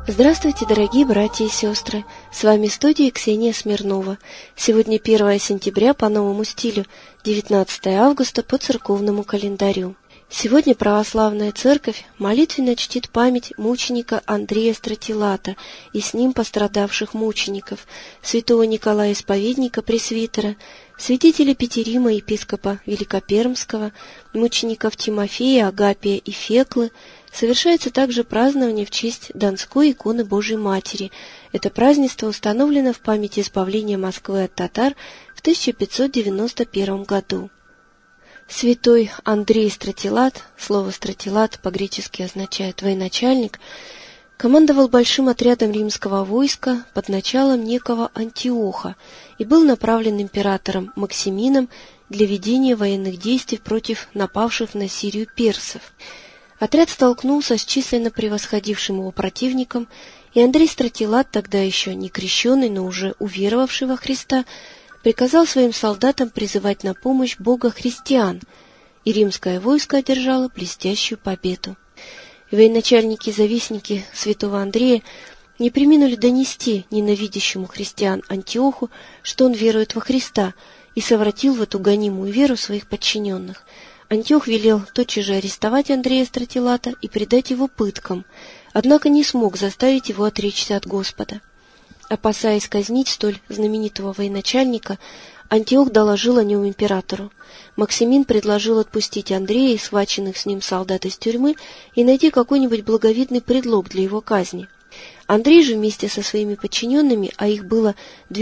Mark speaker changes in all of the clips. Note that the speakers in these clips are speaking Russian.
Speaker 1: Здравствуйте, дорогие братья и сестры! С вами студия Ксения Смирнова. Сегодня 1 сентября по новому стилю, 19 августа по церковному календарю. Сегодня православная церковь молитвенно чтит память мученика Андрея Стратилата и с ним пострадавших мучеников, святого Николая Исповедника Пресвитера, святителя Петерима епископа Великопермского, мучеников Тимофея, Агапия и Феклы. Совершается также празднование в честь Донской иконы Божией Матери. Это празднество установлено в память избавления Москвы от татар в 1591 году. Святой Андрей Стратилат, слово «стратилат» по-гречески означает «военачальник», командовал большим отрядом римского войска под началом некого Антиоха и был направлен императором Максимином для ведения военных действий против напавших на Сирию персов. Отряд столкнулся с численно превосходившим его противником, и Андрей Стратилат, тогда еще не крещеный, но уже уверовавший во Христа, приказал своим солдатам призывать на помощь Бога христиан, и римское войско одержало блестящую победу. Военачальники-завистники святого Андрея не преминули донести ненавидящему христиан Антиоху, что он верует во Христа, и совратил в эту гонимую веру своих подчиненных. Антиох велел тотчас же арестовать Андрея Стратилата и предать его пыткам, однако не смог заставить его отречься от Господа. Опасаясь казнить столь знаменитого военачальника, Антиох доложил о нем императору. Максимин предложил отпустить Андрея и схваченных с ним солдат из тюрьмы и найти какой-нибудь благовидный предлог для его казни. Андрей же вместе со своими подчиненными, а их было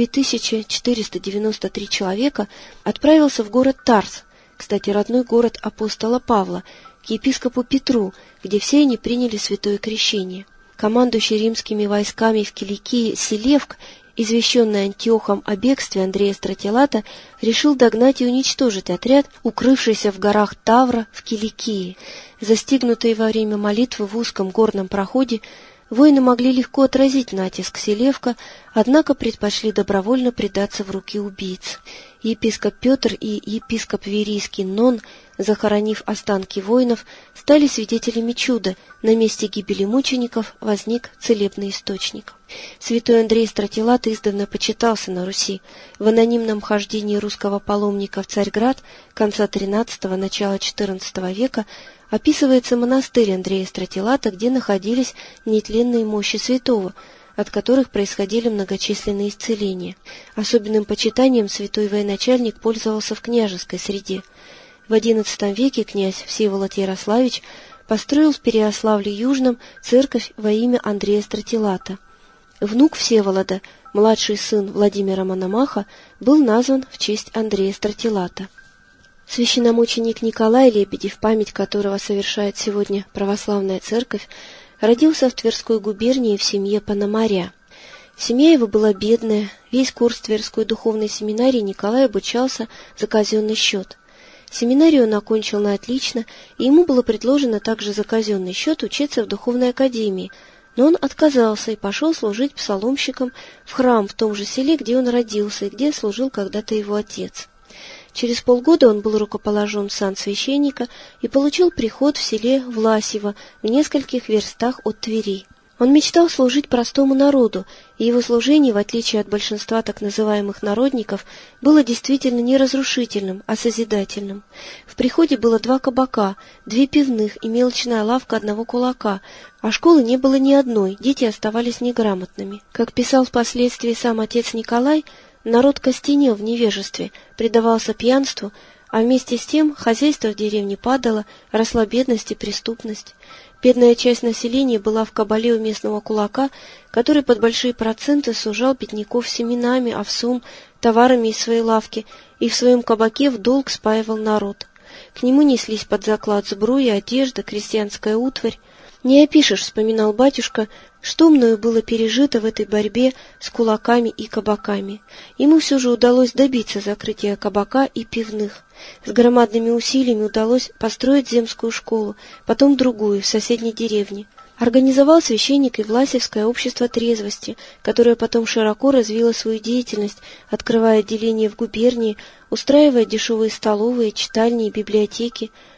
Speaker 1: 2493 человека, отправился в город Тарс, кстати, родной город апостола Павла, к епископу Петру, где все они приняли святое крещение. Командующий римскими войсками в Киликии Селевк, извещенный Антиохом о бегстве Андрея Стратилата, решил догнать и уничтожить отряд, укрывшийся в горах Тавра в Киликии. Застигнутые во время молитвы в узком горном проходе, воины могли легко отразить натиск Селевка, однако предпочли добровольно предаться в руки убийц. Епископ Петр и епископ Верийский Нон, захоронив останки воинов, стали свидетелями чуда. На месте гибели мучеников возник целебный источник. Святой Андрей Стратилат издавна почитался на Руси. В анонимном хождении русского паломника в Царьград конца XIII – начала XIV века описывается монастырь Андрея Стратилата, где находились нетленные мощи святого, от которых происходили многочисленные исцеления. Особенным почитанием святой военачальник пользовался в княжеской среде. В XI веке князь Всеволод Ярославич построил в Переяславле-Южном церковь во имя Андрея Стратилата. Внук Всеволода, младший сын Владимира Мономаха, был назван в честь Андрея Стратилата. Священномученик Николай Лебедев, в память которого совершает сегодня православная церковь, родился в Тверской губернии в семье пономаря. Семья его была бедная, весь курс Тверской духовной семинарии Николай обучался за казенный счет. Семинарию он окончил на отлично, и ему было предложено также за казенный счет учиться в духовной академии, но он отказался и пошел служить псаломщиком в храм в том же селе, где он родился и где служил когда-то его отец. Через полгода он был рукоположен в сан священника и получил приход в селе Власьево в нескольких верстах от Твери. Он мечтал служить простому народу, и его служение, в отличие от большинства так называемых народников, было действительно не разрушительным, а созидательным. В приходе было 2 кабака, 2 пивных и мелочная лавка одного кулака, а школы не было ни одной, дети оставались неграмотными. Как писал впоследствии сам отец Николай, народ костенел в невежестве, предавался пьянству, а вместе с тем хозяйство в деревне падало, росла бедность и преступность. Бедная часть населения была в кабале у местного кулака, который под большие проценты сужал бедняков семенами, овсом, товарами из своей лавки и в своем кабаке в долг спаивал народ. К нему неслись под заклад сбруя, одежда, крестьянская утварь. «Не опишешь», — вспоминал батюшка, — «что мною было пережито в этой борьбе с кулаками и кабаками». Ему все же удалось добиться закрытия кабака и пивных. С громадными усилиями удалось построить земскую школу, потом другую, в соседней деревне. Организовал священник и Власьевское общество трезвости, которое потом широко развило свою деятельность, открывая отделения в губернии, устраивая дешевые столовые, читальни и библиотеки.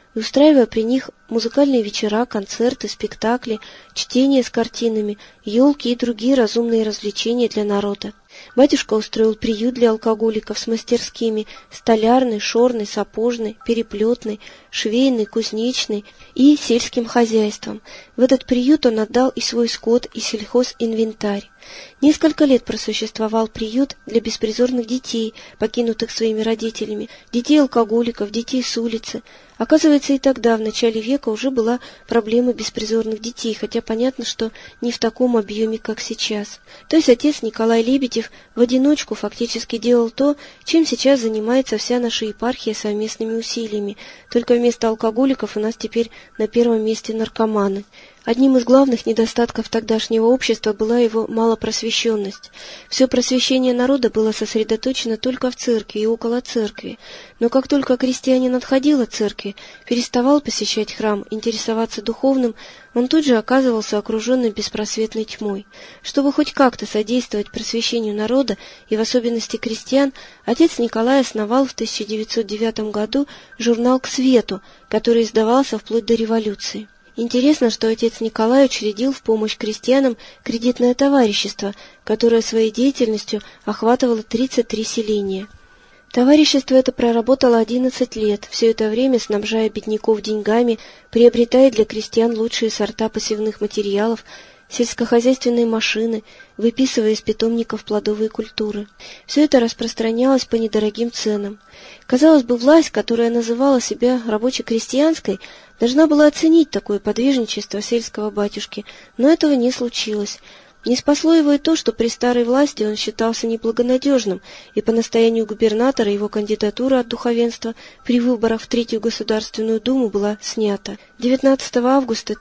Speaker 1: и устраивая при них музыкальные вечера, концерты, спектакли, чтение с картинами, елки и другие разумные развлечения для народа. Батюшка устроил приют для алкоголиков с мастерскими: столярной, шорной, сапожной, переплетной, швейной, кузнечной и сельским хозяйством. В этот приют он отдал и свой скот, и сельхозинвентарь. Несколько лет просуществовал приют для беспризорных детей, покинутых своими родителями, детей алкоголиков, детей с улицы. Оказывается, и тогда, в начале века, уже была проблема беспризорных детей, хотя понятно, что не в таком объеме, как сейчас. То есть отец Николай Лебедев в одиночку фактически делал то, чем сейчас занимается вся наша епархия совместными усилиями, только вместо алкоголиков у нас теперь на первом месте наркоманы. Одним из главных недостатков тогдашнего общества была его малопросвещенность. Все просвещение народа было сосредоточено только в церкви и около церкви. Но как только крестьянин отходил от церкви, переставал посещать храм, интересоваться духовным, он тут же оказывался окруженным беспросветной тьмой. Чтобы хоть как-то содействовать просвещению народа, и в особенности крестьян, отец Николай основал в 1909 году журнал «К свету», который издавался вплоть до революции. Интересно, что отец Николай учредил в помощь крестьянам кредитное товарищество, которое своей деятельностью охватывало 33 селения. Товарищество это проработало 11 лет, все это время снабжая бедняков деньгами, приобретая для крестьян лучшие сорта посевных материалов, сельскохозяйственные машины, выписывая из питомников плодовые культуры. Все это распространялось по недорогим ценам. Казалось бы, власть, которая называла себя рабоче-крестьянской, должна была оценить такое подвижничество сельского батюшки, но этого не случилось. Не спасло его и то, что при старой власти он считался неблагонадежным, и по настоянию губернатора его кандидатура от духовенства при выборах в Третью Государственную Думу была снята. 19 августа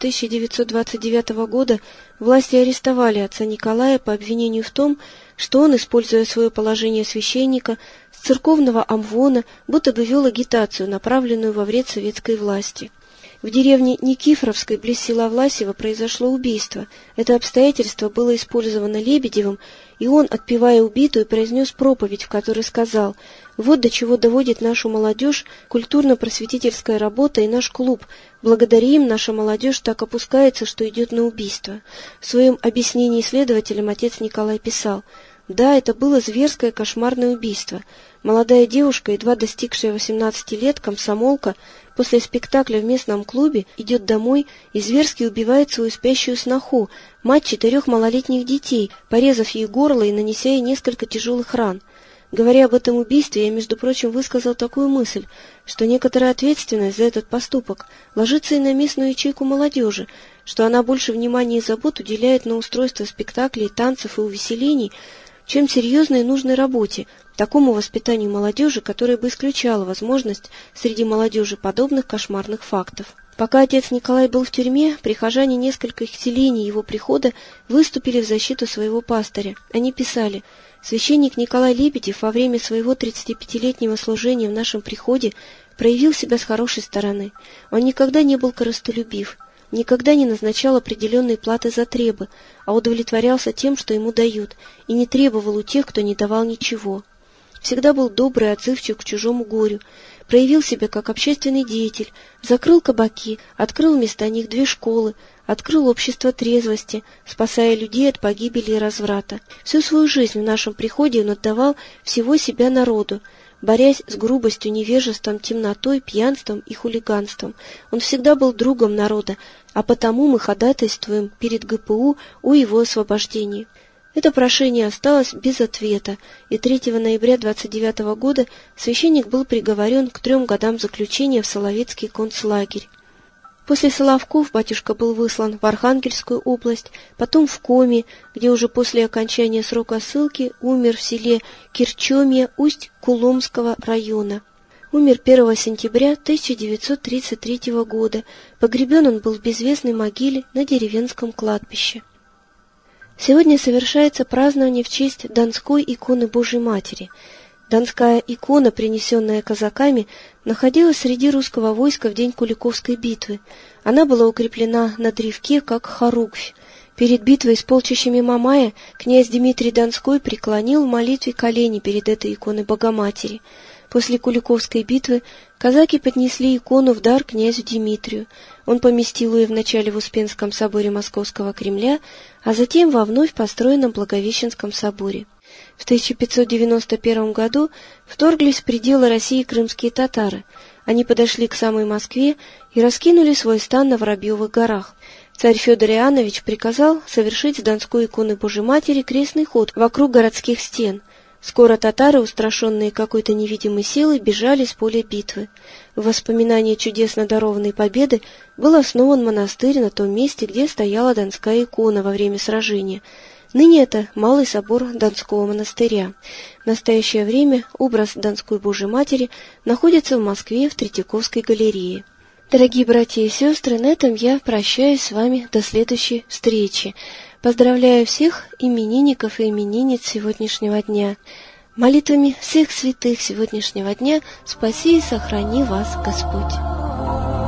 Speaker 1: 1929 года власти арестовали отца Николая по обвинению в том, что он, используя свое положение священника, с церковного амвона будто бы вел агитацию, направленную во вред советской власти. В деревне Никифоровской, близ села Власево, произошло убийство. Это обстоятельство было использовано Лебедевым, и он, отпевая убитую, произнес проповедь, в которой сказал: «Вот до чего доводит нашу молодежь культурно-просветительская работа и наш клуб. Благодаря им наша молодежь так опускается, что идет на убийство». В своем объяснении следователям отец Николай писал: «Да, это было зверское кошмарное убийство. Молодая девушка, едва достигшая 18 лет, комсомолка, после спектакля в местном клубе идет домой и зверски убивает свою спящую сноху, мать 4 малолетних детей, порезав ей горло и нанеся ей несколько тяжелых ран. Говоря об этом убийстве, я, между прочим, высказал такую мысль, что некоторая ответственность за этот поступок ложится и на местную ячейку молодежи, что она больше внимания и забот уделяет на устройство спектаклей, танцев и увеселений, чем серьезной и нужной работе, такому воспитанию молодежи, которое бы исключало возможность среди молодежи подобных кошмарных фактов». Пока отец Николай был в тюрьме, прихожане нескольких селений его прихода выступили в защиту своего пастыря. Они писали: «Священник Николай Лебедев во время своего 35-летнего служения в нашем приходе проявил себя с хорошей стороны. Он никогда не был корыстолюбив, никогда не назначал определенные платы за требы, а удовлетворялся тем, что ему дают, и не требовал у тех, кто не давал ничего. Всегда был добрый и отзывчив к чужому горю, проявил себя как общественный деятель, закрыл кабаки, открыл вместо них 2 школы, открыл общество трезвости, спасая людей от погибели и разврата. Всю свою жизнь в нашем приходе он отдавал всего себя народу, борясь с грубостью, невежеством, темнотой, пьянством и хулиганством. Он всегда был другом народа, а потому мы ходатайствуем перед ГПУ о его освобождении». Это прошение осталось без ответа, и 3 ноября 1929 года священник был приговорен к 3 годам заключения в Соловецкий концлагерь. После Соловков батюшка был выслан в Архангельскую область, потом в Коми, где уже после окончания срока ссылки умер в селе Кирчомье Усть-Куломского района. Умер 1 сентября 1933 года, погребен он был в безвестной могиле на деревенском кладбище. Сегодня совершается празднование в честь Донской иконы Божией Матери. Донская икона, принесенная казаками, находилась среди русского войска в день Куликовской битвы. Она была укреплена на древке, как хоругвь. Перед битвой с полчищами Мамая князь Дмитрий Донской преклонил в молитве колени перед этой иконой Богоматери. После Куликовской битвы казаки поднесли икону в дар князю Дмитрию. Он поместил ее вначале в Успенском соборе Московского Кремля, а затем во вновь построенном Благовещенском соборе. В 1591 году вторглись в пределы России крымские татары. Они подошли к самой Москве и раскинули свой стан на Воробьевых горах. Царь Федор Иоаннович приказал совершить с Донской иконы Божией Матери крестный ход вокруг городских стен. Скоро татары, устрашенные какой-то невидимой силой, бежали с поля битвы. В воспоминании чудесно дарованной победы был основан монастырь на том месте, где стояла Донская икона во время сражения. Ныне это Малый собор Донского монастыря. В настоящее время образ Донской Божией Матери находится в Москве в Третьяковской галерее. Дорогие братья и сестры, на этом я прощаюсь с вами до следующей встречи. Поздравляю всех именинников и именинниц сегодняшнего дня. Молитвами всех святых сегодняшнего дня спаси и сохрани вас Господь.